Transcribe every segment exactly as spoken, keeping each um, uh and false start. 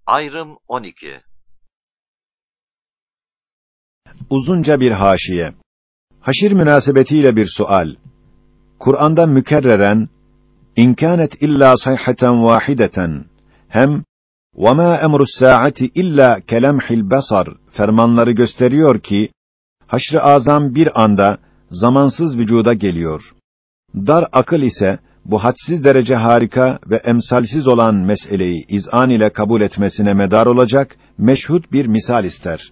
Ayrım on iki. Uzunca bir haşiye. Haşir münasebetiyle bir sual. Kur'an'da mükerreren İnkânet illa sayhaten vâhideten hem وَمَا اَمْرُ السَّاعَةِ illa kelemhil basar fermanları gösteriyor ki haşr-ı azam bir anda zamansız vücuda geliyor. Dar akıl ise bu hadsiz derece harika ve emsalsiz olan meseleyi izan ile kabul etmesine medar olacak meşhut bir misal ister.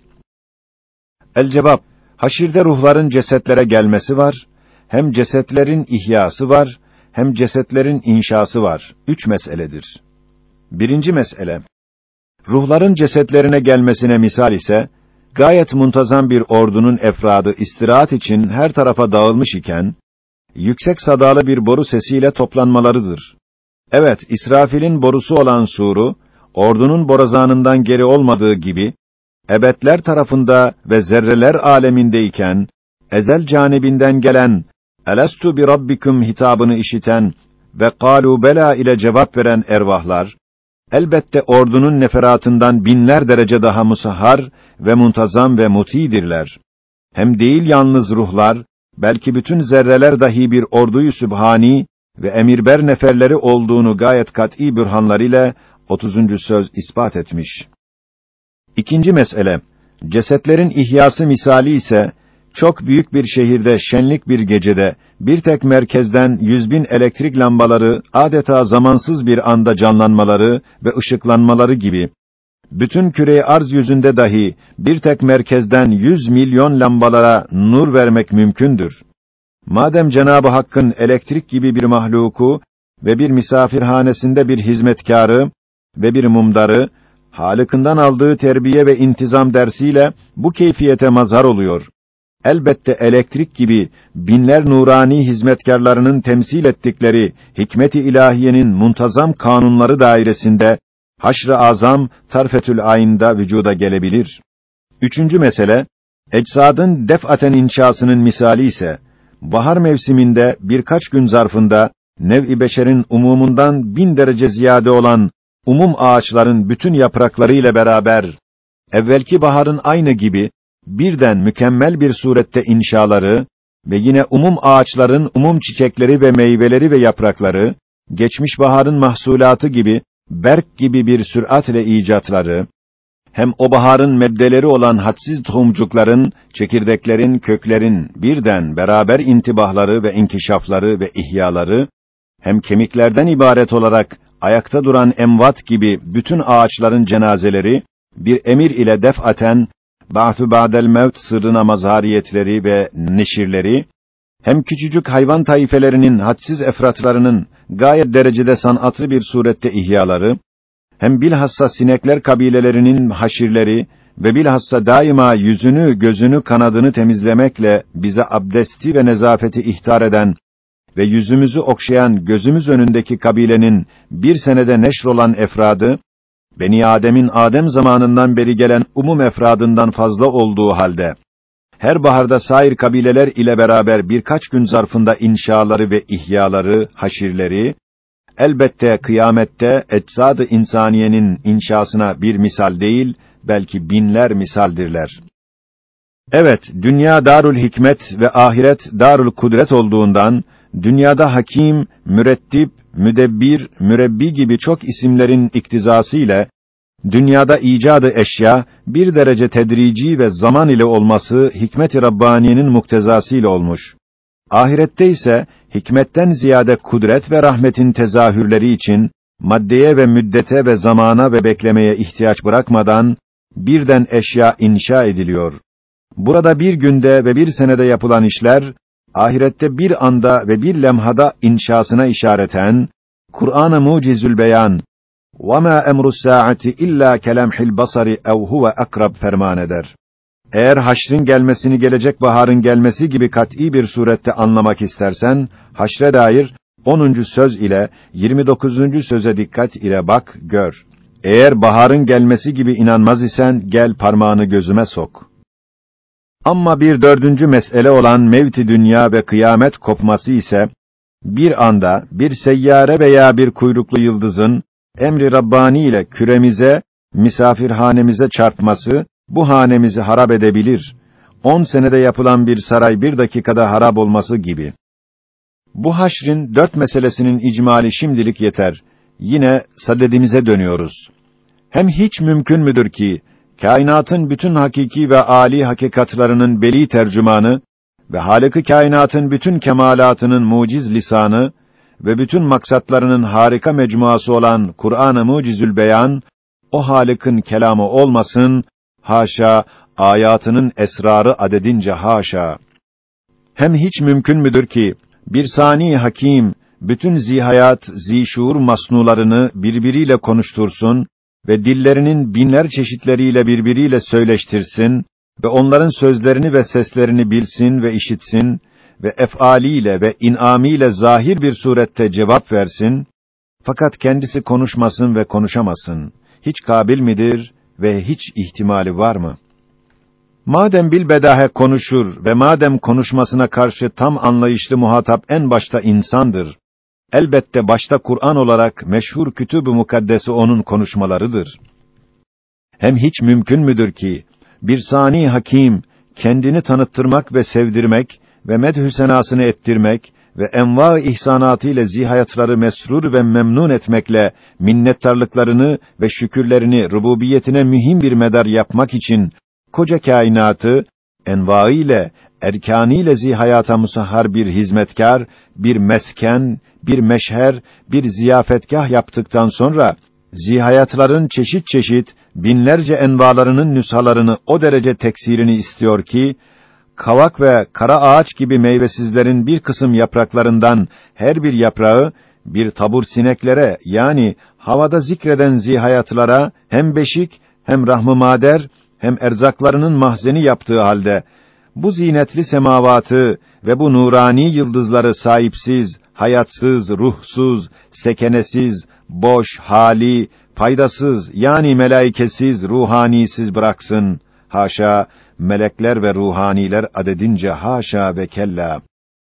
El-cevap, haşirde ruhların cesetlere gelmesi var, hem cesetlerin ihyası var, hem cesetlerin inşası var. Üç meseledir. Birinci mesele, ruhların cesetlerine gelmesine misal ise, gayet muntazam bir ordunun efradı istirahat için her tarafa dağılmış iken, yüksek sadalı bir boru sesiyle toplanmalarıdır. Evet, İsrafil'in borusu olan suru, ordunun borazanından geri olmadığı gibi, ebedler tarafında ve zerreler alemindeyken, ezel canibinden gelen, Elestu bi rabbikum hitabını işiten ve kâlu bela ile cevap veren ervahlar, elbette ordunun neferatından binler derece daha musahhar ve muntazam ve mutidirler. Hem değil yalnız ruhlar, belki bütün zerreler dahi bir orduyu sübhani ve emirber neferleri olduğunu gayet kat'î bürhanlar ile otuzuncu söz ispat etmiş. İkinci mesele, cesetlerin ihyası misali ise, çok büyük bir şehirde şenlik bir gecede, bir tek merkezden yüz bin elektrik lambaları adeta zamansız bir anda canlanmaları ve ışıklanmaları gibi, bütün küre-i arz yüzünde dahi bir tek merkezden yüz milyon lambalara nur vermek mümkündür. Madem Cenab-ı Hakk'ın elektrik gibi bir mahluku ve bir misafirhanesinde bir hizmetkârı ve bir mumdarı, Halık'ından aldığı terbiye ve intizam dersiyle bu keyfiyete mazhar oluyor. Elbette elektrik gibi binler nurani hizmetkarlarının temsil ettikleri hikmet-i ilahiyenin muntazam kanunları dairesinde haşr-ı azam tarfetül ayında vücuda gelebilir. Üçüncü mesele, ecsadın def'aten inşasının misali ise, bahar mevsiminde birkaç gün zarfında nev-i beşerin umumundan bin derece ziyade olan umum ağaçların bütün yaprakları ile beraber evvelki baharın aynı gibi birden mükemmel bir surette inşaları ve yine umum ağaçların umum çiçekleri ve meyveleri ve yaprakları geçmiş baharın mahsulatı gibi berk gibi bir süratle icatları, hem o baharın mebdeleri olan hadsiz tohumcukların, çekirdeklerin, köklerin birden beraber intibahları ve inkişafları ve ihyaları, hem kemiklerden ibaret olarak ayakta duran emvat gibi bütün ağaçların cenazeleri, bir emir ile def'aten, ba'tü ba'del mevt sırrına mazhariyetleri ve neşirleri, hem küçücük hayvan taifelerinin hadsiz efratlarının gayet derecede sanatlı bir surette ihyaları, hem bilhassa sinekler kabilelerinin haşirleri ve bilhassa daima yüzünü, gözünü, kanadını temizlemekle bize abdesti ve nezafeti ihtar eden ve yüzümüzü okşayan gözümüz önündeki kabilenin bir senede neşrolan efradı, Beni Adem'in Adem zamanından beri gelen umum efradından fazla olduğu halde, her baharda sair kabileler ile beraber birkaç gün zarfında inşaları ve ihyaları, haşirleri, elbette kıyamette eczad-ı insaniyenin inşasına bir misal değil, belki binler misaldirler. Evet, dünya darul hikmet ve ahiret darul kudret olduğundan, dünyada hakim, mürettib, müdebbir, mürebbi gibi çok isimlerin iktizası ile, dünyada icadı eşya, bir derece tedrici ve zaman ile olması, hikmet-i Rabbaniye'nin muktezası ile olmuş. Ahirette ise, hikmetten ziyade kudret ve rahmetin tezahürleri için, maddeye ve müddete ve zamana ve beklemeye ihtiyaç bırakmadan, birden eşya inşa ediliyor. Burada bir günde ve bir senede yapılan işler, ahirette bir anda ve bir lemhada inşasına işareten, Kur'an-ı Mucizül Beyan, وَمَا اَمْرُ السَّاعَةِ اِلَّا كَلَمْحِ الْبَصَرِ اَوْ هُوَ اَقْرَبْ ferman eder. Eğer haşrin gelmesini gelecek baharın gelmesi gibi kat'î bir surette anlamak istersen, haşre dair onuncu söz ile yirmi dokuzuncu söze dikkat ile bak, gör. Eğer baharın gelmesi gibi inanmaz isen, gel parmağını gözüme sok. Ama bir dördüncü mesele olan mevt-i dünya ve kıyamet kopması ise, bir anda bir seyyare veya bir kuyruklu yıldızın emri Rabbani ile küremize misafirhanemize çarpması, bu hanemizi harap edebilir. On senede yapılan bir saray bir dakikada harap olması gibi. Bu haşrin dört meselesinin icmali şimdilik yeter. Yine sadedimize dönüyoruz. Hem hiç mümkün müdür ki, kainatın bütün hakiki ve âli hakikatlarının beli tercümanı ve Hâlik-i kainatın bütün kemalatının muciz lisanı ve bütün maksatlarının harika mecmuası olan Kur'an-ı Mucizül Beyan, o Hâlik'in kelamı olmasın, haşa, ayatının esrarı adedince haşa. Hem hiç mümkün müdür ki, bir sani hakim, bütün zihayat, zişuur masnularını birbiriyle konuştursun ve dillerinin binler çeşitleriyle birbiriyle söyleştirsin ve onların sözlerini ve seslerini bilsin ve işitsin ve ef'aliyle ve in'amiyle zahir bir surette cevap versin, fakat kendisi konuşmasın ve konuşamasın. Hiç kabil midir ve hiç ihtimali var mı? Madem bilbedahe konuşur ve madem konuşmasına karşı tam anlayışlı muhatap en başta insandır, elbette başta Kur'an olarak meşhur kütüb-ü mukaddesi onun konuşmalarıdır. Hem hiç mümkün müdür ki, bir sani hakim, kendini tanıttırmak ve sevdirmek ve medhü senasını ettirmek ve enva ihsanatı ile zihayatları mesrur ve memnun etmekle minnettarlıklarını ve şükürlerini rububiyetine mühim bir medar yapmak için koca kainatı enva ile erkânı ile zihayata musahhar bir hizmetkar, bir mesken, bir meşher, bir ziyafetgah yaptıktan sonra zihayatların çeşit çeşit binlerce envalarının nüshalarını o derece teksirini istiyor ki, kavak ve kara ağaç gibi meyvesizlerin bir kısım yapraklarından her bir yaprağı bir tabur sineklere, yani havada zikreden zihayatlara hem beşik hem rahm-ı mader hem erzaklarının mahzeni yaptığı halde bu zinetli semavatı ve bu nurani yıldızları sahipsiz, hayatsız, ruhsuz, sekenesiz, boş, hali, faydasız, yani melaikesiz, ruhanisiz bıraksın. Haşa, melekler ve ruhaniler adedince haşa ve kella.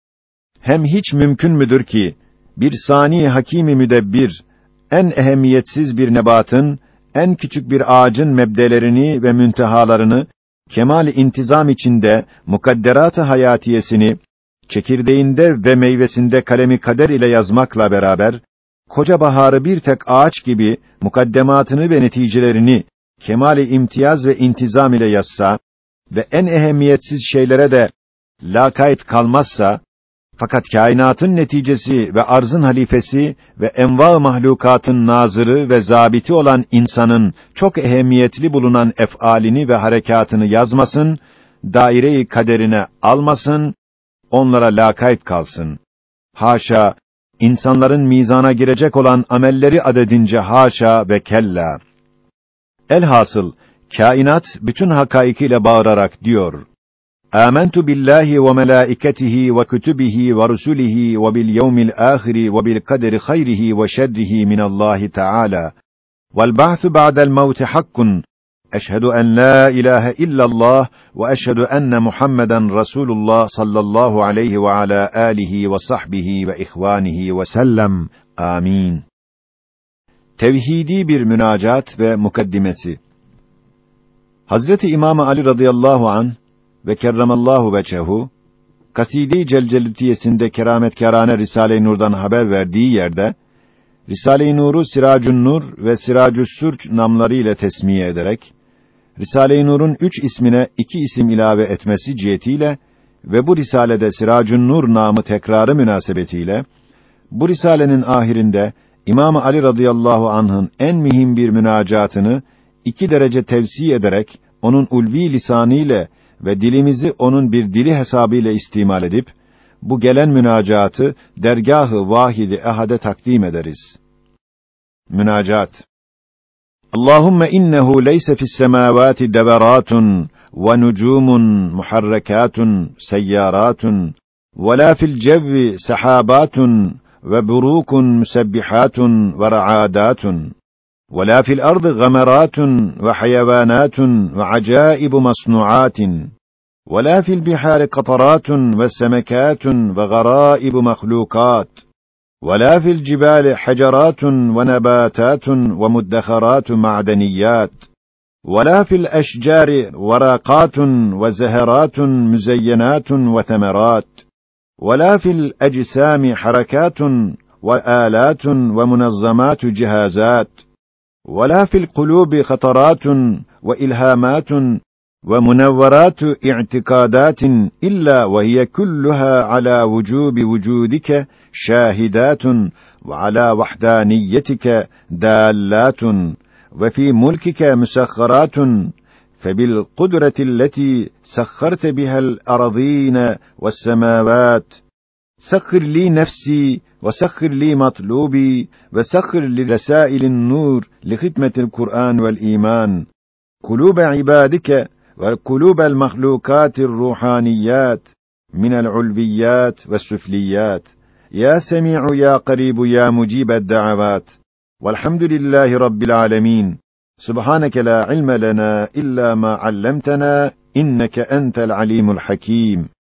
Hem hiç mümkün müdür ki, bir sani hakîm-i müdebbir, en ehemmiyetsiz bir nebatın, en küçük bir ağacın mebdelerini ve müntehalarını, kemal-i intizam içinde, mukadderat-ı hayatiyesini, çekirdeğinde ve meyvesinde kalemi kader ile yazmakla beraber, koca baharı bir tek ağaç gibi, mukaddematını ve neticelerini, kemal-i imtiyaz ve intizam ile yazsa, ve en ehemmiyetsiz şeylere de, lakayt kalmazsa, fakat kainatın neticesi ve arzın halifesi ve enva-ı mahlukatın nazırı ve zabiti olan insanın çok ehemmiyetli bulunan ef'alini ve harekatını yazmasın, daire-i kaderine almasın, onlara lakayt kalsın. Haşa, insanların mizana girecek olan amelleri adedince haşa ve kella. Elhasıl, kainat bütün hakaikiyle bağırarak diyor: Âmentu billahi ve melâiketihi ve kütübihi ve rusulihi ve bil yevmil âhiri ve bil kaderi hayrihi ve şerrihi minallahi Teâlâ. Vel ba'su ba'del mevti hakkun. Eşhedü en la ilahe illallah ve eşhedü enne Muhammeden Resulullah sallallahu aleyhi ve ala âlihi ve sahbihi ve ihvanihi ve sellem. Amin. Tevhidi bir münacat ve mukaddimesi. Hazreti İmam Ali radıyallahu an ve kerremallahu vechehu, Kasîde-i Celcelütiyesinde kerametkârâne Risale-i Nur'dan haber verdiği yerde, Risale-i Nur'u Siracun Nur ve Siracü's-Sürç namları ile tesmiye ederek, Risale-i Nur'un üç ismine iki isim ilave etmesi cihetiyle ve bu risalede Siracun Nur namı tekrarı münasebetiyle, bu risalenin ahirinde İmam Ali radıyallahu anh'ın en mühim bir münacatını iki derece tevsi ederek, onun ulvi lisanı ile ve dilimizi onun bir dili hesabıyla istimal edip, bu gelen münacatı dergâh-ı vâhid-i ehad'e takdim ederiz. Münacat. Allahumme innehu leyse fis semâvâti deveratun ve nucumun muharrekatun seyyâratun ve la fil cevvi sehâbâtun ve burûkun musebbihatun ve ra'âdâtun ve la fil ardı gameratun ve hayvanatun ve acaibu masnuatin ve la fil bihâri kataratun ve semekatun ve garâibu mahlukat ولا في الجبال حجرات ونباتات ومدخرات معدنيات، ولا في الأشجار ورقات وزهرات مزينات وثمرات، ولا في الأجسام حركات وآلات ومنظمات جهازات، ولا في القلوب خطرات وإلهامات ومنورات اعتقادات، إلا وهي كلها على وجوب وجودك شاهدات، وعلى وحدانيتك دالات، وفي ملكك مسخرات، فبالقدرة التي سخرت بها الأرضين والسماوات سخر لي نفسي، وسخر لي مطلوبي، وسخر لرسائل النور لخدمة القرآن والإيمان قلوب عبادك وقلوب المخلوقات الروحانيات من العلويات والسفليات. يا سميع يا قريب يا مجيب الدعوات، والحمد لله رب العالمين. سبحانك لا علم لنا إلا ما علمتنا، إنك أنت العليم الحكيم.